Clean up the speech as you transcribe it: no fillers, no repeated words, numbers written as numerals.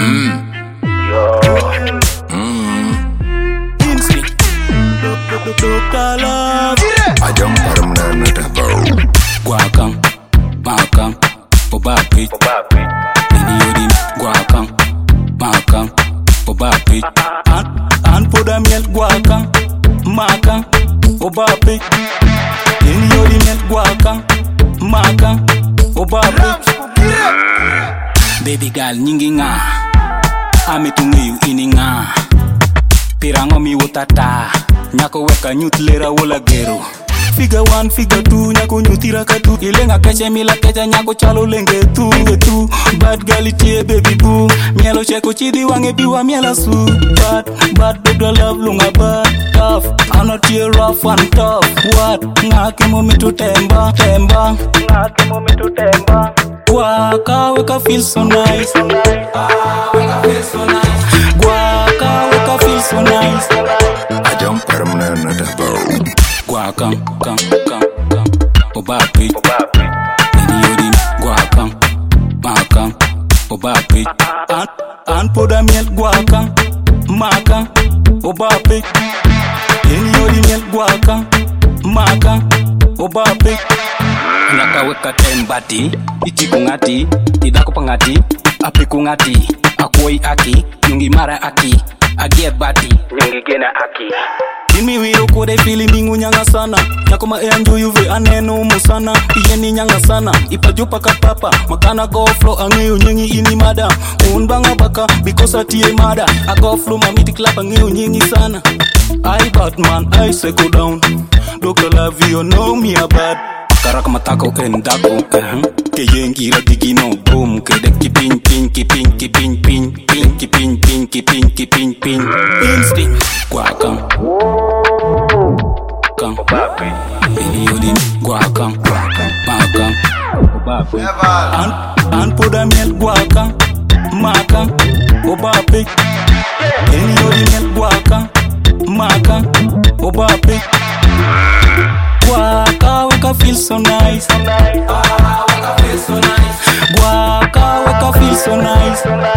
Instinct. Ajam paramna natabau. Guakang, makang, obapit. Iniodin, guakang, makang, obapit. An poda miel guakang, makang, obapit. Iniodin miel guakang, makang, obapit. Baby girl nyingi nga, ametungiyu ini nga. Pirango mi wotata, nyako weka nyutlera wola gero. Figure 1, figure 2, nyako nyutira katu. Ilenga keche mila kecha nyako chalo lenge tu. Bad girl itie baby boo. Mielo cheko chidi wange biwa miela su. Bad baby love lunga bad tough. I'm not here rough and tough. What? Ngake momi tu temba. Ngake momi tu temba. Guaka weka feel so nice. Weka feel so nice. Guaka weka feel so nice. Ajam paramna natabau. Guakang, obapit. Iniodin, guakang, makang, obapit. An poda miel guakang, makang, obapit. Iniodin miel guakang, makang, obapit. Nyaka weka tembati, iti kungati, idako pangati, api kungati, akuoi aki, nyungi mara aki, agiet bati, nyungi gena aki. Kimi wiro kode fili mingu nyanga sana. Nyako maenjo yuve aneno musana. Iyeni nyanga sana, ipajupa kapapa. Makana go flow angeyo nyingi ini mada. Unbanga baka, because atie mada. I go flow mamiti klap angeyo nyingi sana. I Batman, I settle down. Dr. Lavio know me a bad. Karak matako endako, Keyengi la digino boom. Kede kipin. Instinct. Guakang, obapit. Iniodin, guakang, makang, obapit. An poda miel guakang, makang, obapit. Iniodin miel guakang, makang, obapit. Guaka weka feel so nice. Guaka weka feel so nice.